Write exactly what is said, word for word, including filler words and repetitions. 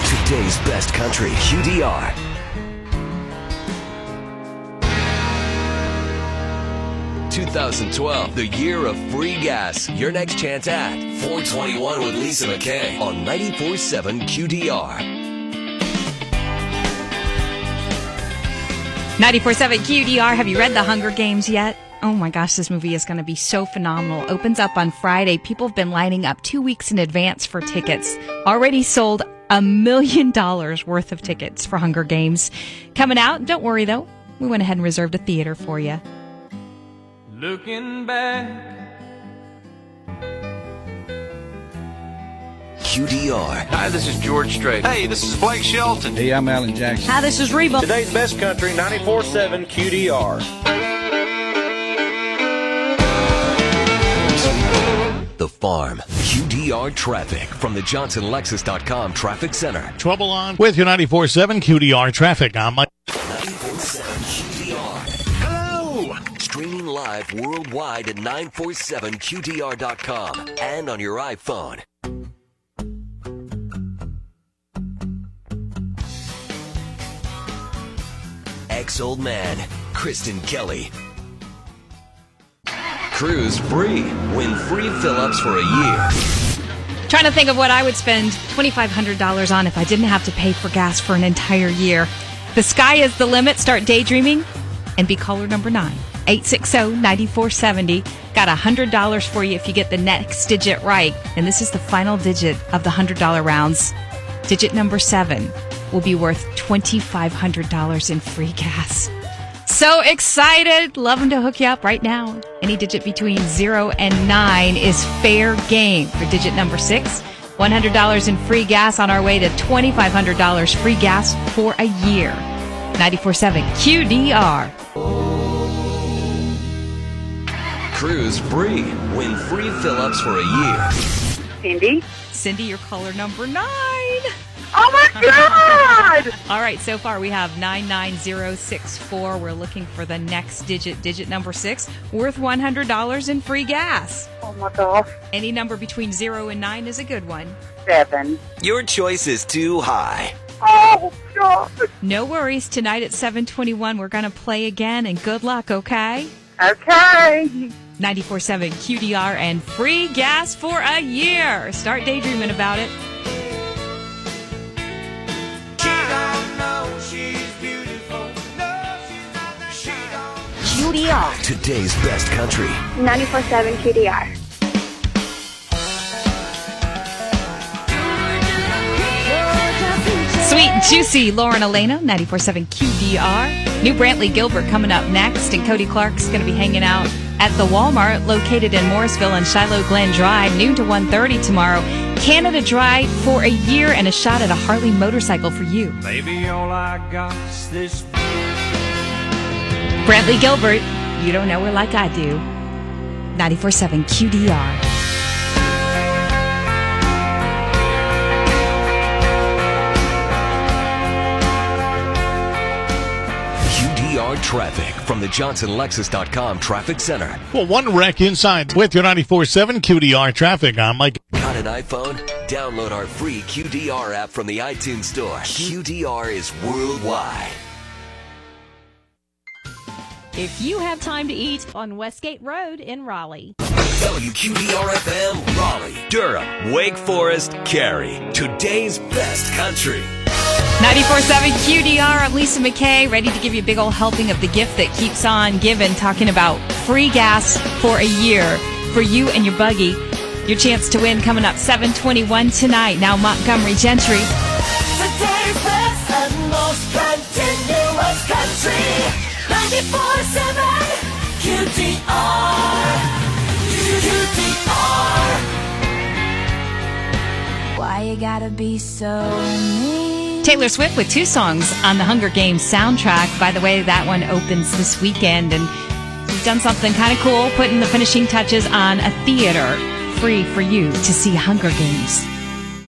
Today's best country, Q D R. twenty twelve, the year of free gas. Your next chance at four twenty-one with Lisa McKay on ninety-four point seven Q D R. ninety-four point seven Q D R. Have you read The Hunger Games yet? Oh my gosh, this movie is going to be so phenomenal. Opens up on Friday. People have been lining up two weeks in advance for tickets. Already sold a million dollars worth of tickets for Hunger Games. Coming out, don't worry though. We went ahead and reserved a theater for you. Looking back. Q D R. Hi, this is George Strait. Hey, this is Blake Shelton. Hey, I'm Alan Jackson. Hi, this is Reba. Today's best country, ninety-four point seven Q D R. The Farm. Q D R traffic from the Johnson Lexus dot com Traffic Center. Trouble on with your ninety-four point seven Q D R traffic. I'm Mike. ninety-four point seven Q D R. Hello! Streaming live worldwide at nine four seven Q D R dot com and on your iPhone. Ex-Old Man, Kristen Kelly. Cruise free. Win free fill-ups for a year. Trying to think of what I would spend twenty-five hundred dollars on if I didn't have to pay for gas for an entire year. The sky is the limit. Start daydreaming and be caller number nine. eight six zero, nine four seven zero. Got one hundred dollars for you if you get the next digit right. And this is the final digit of the one hundred dollars rounds. Digit number seven will be worth twenty-five hundred dollars in free gas. So excited. Love them to hook you up right now. Any digit between zero and nine is fair game. For digit number six, one hundred dollars in free gas on our way to twenty-five hundred dollars free gas for a year. ninety-four point seven Q D R. Cruise free. Win free fill-ups for a year. Cindy? Cindy, your caller number nine. Oh my God! All right, so far we have nine nine zero six four. We're looking for the next digit, digit number six, worth one hundred dollars in free gas. Oh my gosh. Any number between zero and nine is a good one. Seven. Your choice is too high. Oh God. No worries. Tonight at seven twenty-one, we're going to play again, and good luck, okay? Okay. ninety-four point seven Q D R and free gas for a year. Start daydreaming about it. Q D R. Today's best country. ninety-four point seven Q D R. Sweet and Juicy, Lauren Elena, ninety-four point seven Q D R. New Brantley Gilbert coming up next, and Cody Clark's going to be hanging out at the Walmart located in Morrisville and Shiloh Glen Drive, noon to one thirty tomorrow. Canada Dry for a year and a shot at a Harley motorcycle for you. Baby, all I got is this. Brantley Gilbert, you don't know her like I do. ninety-four point seven Q D R. Traffic from the Johnson Lexus dot com Traffic Center. Well, one wreck inside with your ninety-four point seven Q D R traffic. I'm Mike. Got an iPhone? Download our free Q D R app from the iTunes Store. Q D R is worldwide. If you have time to eat on Westgate Road in Raleigh. W Q D R F M, Raleigh, Durham, Wake Forest, Cary. Today's best country. ninety-four point seven Q D R, I'm Lisa McKay, ready to give you a big old helping of the gift that keeps on giving, talking about free gas for a year for you and your buggy. Your chance to win coming up seven twenty-one tonight. Now Montgomery Gentry. Today's best and most continuous country. ninety-four point seven Q D R. Q D R. Why you gotta be so mean? Taylor Swift with two songs on the Hunger Games soundtrack. By the way, that one opens this weekend, and we've done something kind of cool, putting the finishing touches on a theater free for you to see Hunger Games.